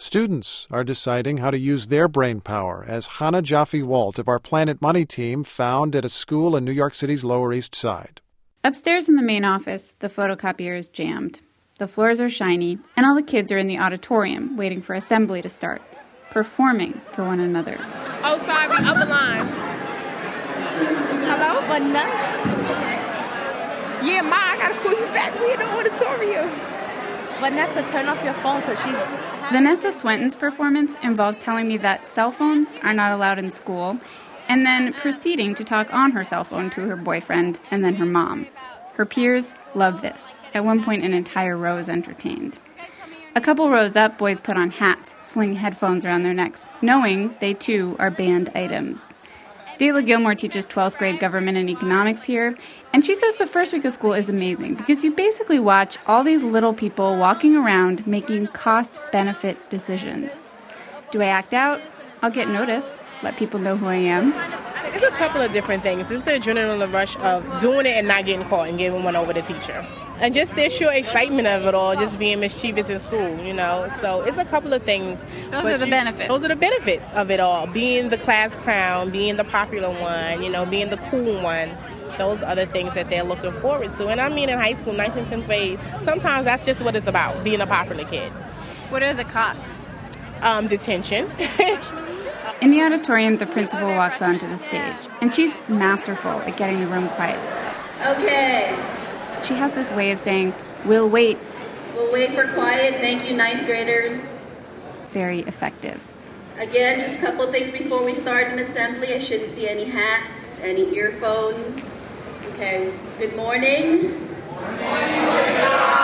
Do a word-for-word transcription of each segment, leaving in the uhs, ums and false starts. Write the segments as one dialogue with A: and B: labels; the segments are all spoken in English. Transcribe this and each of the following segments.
A: Students are deciding how to use their brain power, as Hannah Jaffe-Walt of our Planet Money team found at a school in New York City's Lower East Side.
B: Upstairs in the main office, the photocopier is jammed. The floors are shiny, and all the kids are in the auditorium waiting for assembly to start, performing for one another.
C: Oh, sorry, the other line. Hello?
D: Vanessa?
C: Yeah, Ma, I gotta call you back. We in the auditorium.
D: Vanessa, turn off your phone because she's...
B: Vanessa Swenton's performance involves telling me that cell phones are not allowed in school, and then proceeding to talk on her cell phone to her boyfriend and then her mom. Her peers love this. At one point, an entire row is entertained. A couple rows up, boys put on hats, sling headphones around their necks, knowing they too are banned items. Dayla Gilmore teaches twelfth grade government and economics here, and she says the first week of school is amazing because you basically watch all these little people walking around making cost-benefit decisions. Do I act out? I'll get noticed. Let people know who I am.
C: It's a couple of different things. It's the adrenaline rush of doing it and not getting caught and giving one over to the teacher. And just the sheer excitement of it all, just being mischievous in school, you know. So it's a couple of things.
B: Those are the
C: you,
B: benefits.
C: Those are the benefits of it all. Being the class clown, being the popular one, you know, being the cool one. Those are the things that they're looking forward to. And I mean, in high school, ninth and tenth grade, sometimes that's just what it's about, being a popular kid.
B: What are the costs?
C: Um, detention.
B: In the auditorium, the principal walks onto the stage, and she's masterful at getting the room quiet.
E: Okay.
B: She has this way of saying, "We'll wait."
E: We'll wait for quiet. Thank you, ninth graders.
B: Very effective.
E: Again, just a couple things before we start an assembly. I shouldn't see any hats, any earphones. Okay, good morning. Good morning.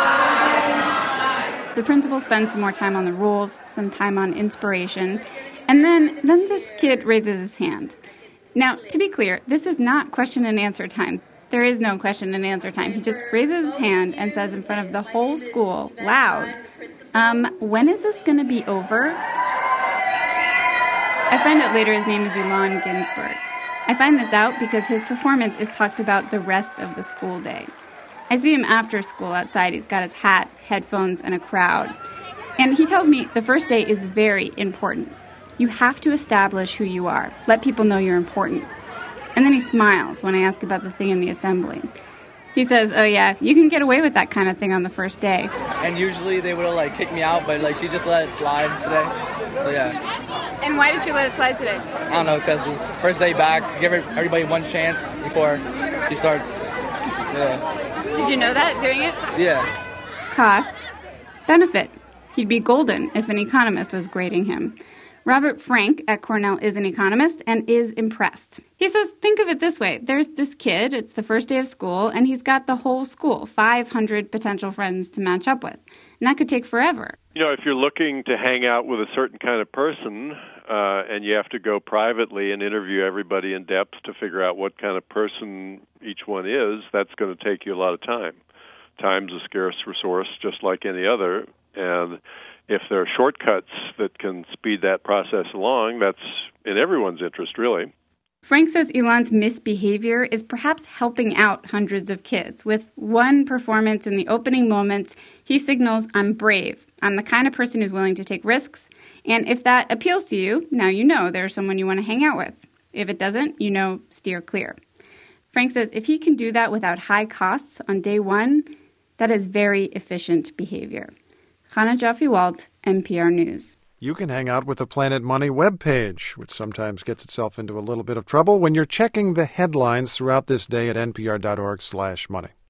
B: The principal spends some more time on the rules, some time on inspiration, and then, then this kid raises his hand. Now, to be clear, this is not question and answer time. There is no question and answer time. He just raises his hand and says in front of the whole school, loud, um, when is this going to be over? I find out later his name is Elan Ginsberg. I find this out because his performance is talked about the rest of the school day. I see him after school outside. He's got his hat, headphones, and a crowd. And he tells me the first day is very important. You have to establish who you are. Let people know you're important. And then he smiles when I ask about the thing in the assembly. He says, oh yeah, you can get away with that kind of thing on the first day.
F: And usually they would have like kicked me out, but like she just let it slide today. So yeah.
B: And why did she let it slide today?
F: I don't know, because it's first day back. Give everybody one chance before she starts. Yeah.
B: Did you know that, doing it?
F: Yeah.
B: Cost. Benefit. He'd be golden if an economist was grading him. Robert Frank at Cornell is an economist and is impressed. He says, think of it this way. There's this kid, it's the first day of school, and he's got the whole school, five hundred potential friends to match up with. And that could take forever.
G: You know, if you're looking to hang out with a certain kind of person, uh, and you have to go privately and interview everybody in depth to figure out what kind of person each one is, that's going to take you a lot of time. Time's a scarce resource, just like any other, and if there are shortcuts that can speed that process along, that's in everyone's interest, really.
B: Frank says Elan's misbehavior is perhaps helping out hundreds of kids. With one performance in the opening moments, he signals, I'm brave. I'm the kind of person who's willing to take risks. And if that appeals to you, now you know there's someone you want to hang out with. If it doesn't, you know, steer clear. Frank says if he can do that without high costs on day one, that is very efficient behavior. Hannah Jaffe-Walt, N P R News.
A: You can hang out with the Planet Money webpage, which sometimes gets itself into a little bit of trouble when you're checking the headlines throughout this day at npr.org slash money.